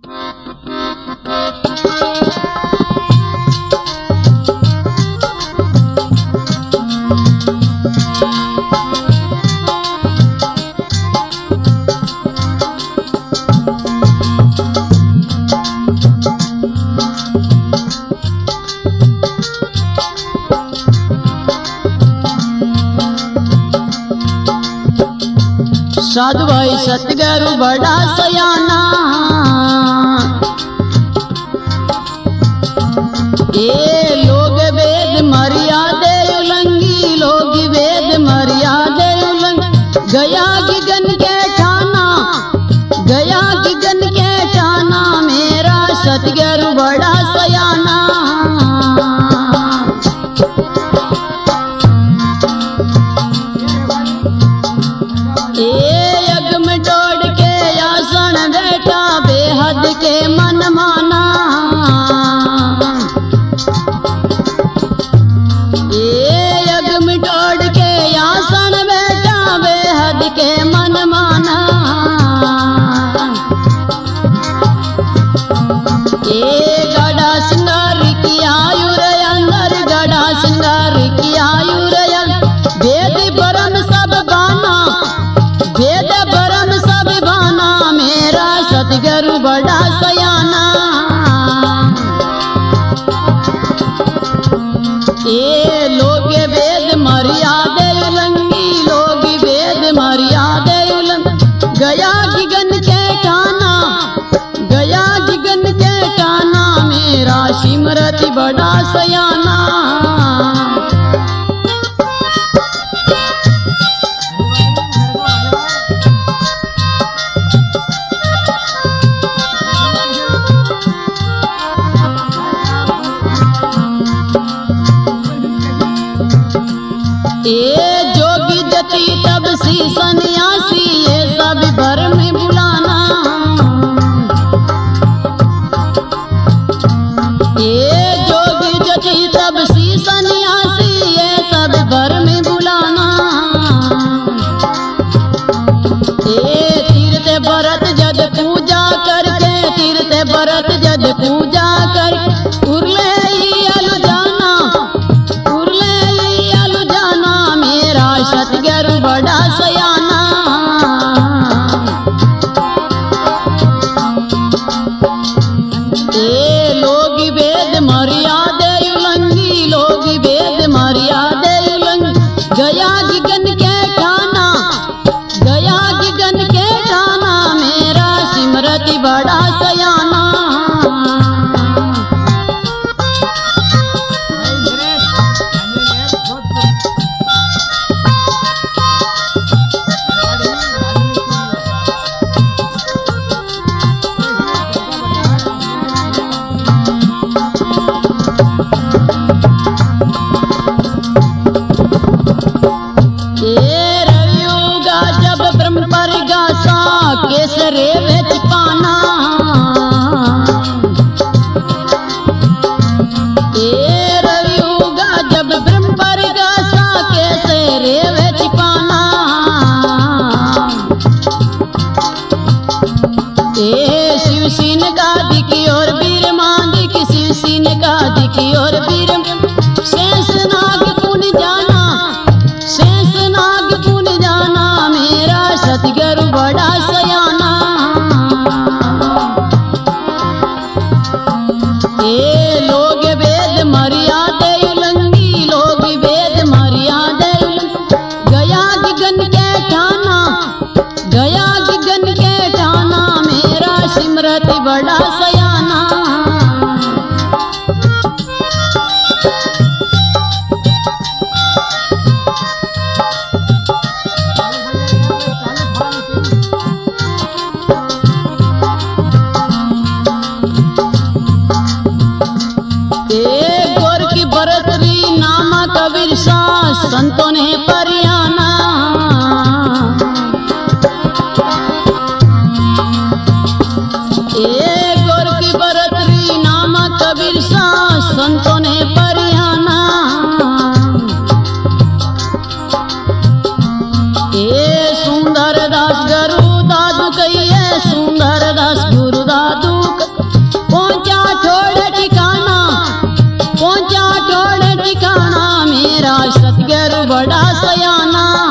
साधु भाई सतगुरु बड़ा सयाना, ये लोग वेद मर्यादे उल्लंघी, लोग वेद मर्यादे उल्लंघी। गया गिगन के ठाना, गया गिगन के ठाना, मेरा सतगुरु बड़ा सयाना। बेहद के मन माना, ये यज्ञ मिटोड़ के आसन बैठा, बेहद के मन माना। ये गड़ा सिंगार की आयुर अंदर, गड़ा सिंगार की आयुर वेद परम सब बाना, वेद परम सब बाना, मेरा सतगुरु बड़ा सयाना। ये लोग वेद मर्यादे उल्लंघी, लोग वेद मर्यादे उल्लंघी। गया गिगन के ठाना, गया गिगन के ठाना, मेरा सिमरति बड़ा सयाना। ये जोगी जति तब सी सन्यासी, ये सब भर में बुलाना। ये जोगी जति तब सी सन्यासी, ये सब भर में बुलाना। ये तीर्थ भरत जद पूजा करके, तीर्थ भरत जद पूजा करके, उरले ही अलु जाना, उरले ही अलु जाना, मेरा सतगुरु बड़ा सयाना। ये लोग वेद मर्यादे उल्लंघी, लोग वेद मर्यादे उल्लंघी। गया गिगन के ठाना, गया गिगन के ठाना, मेरा सिमरति बड़ा सयाना। केसरे बेच पाना, ये रवि होगा जब ब्रह्म परिगासा, केसरे बेच पाना। ये शिवसीन का दिखी और वीर मान दिखी, शिवसीन का दिखी और वीर। शेष नाग पुन जाना, शेष नाग पुन जाना, मेरा सतगुरु बड़ा सयाना। ये लोग वेद मर्यादे उल्लंघी, लोग वेद मर्यादे उल्लंघी। गया गिगन के ठाना, गया गिगन के ठाना, मेरा सिमरति बड़ा सयाना। गोर की बरतरी नामा कबीर शाह, संतों ने परियाना। गोर की बरतरी नामा कबीर शाह, संतों ने परियाना। सुंदर दास गुरु दादू कहिए, सुंदर दास गुरु दादू आना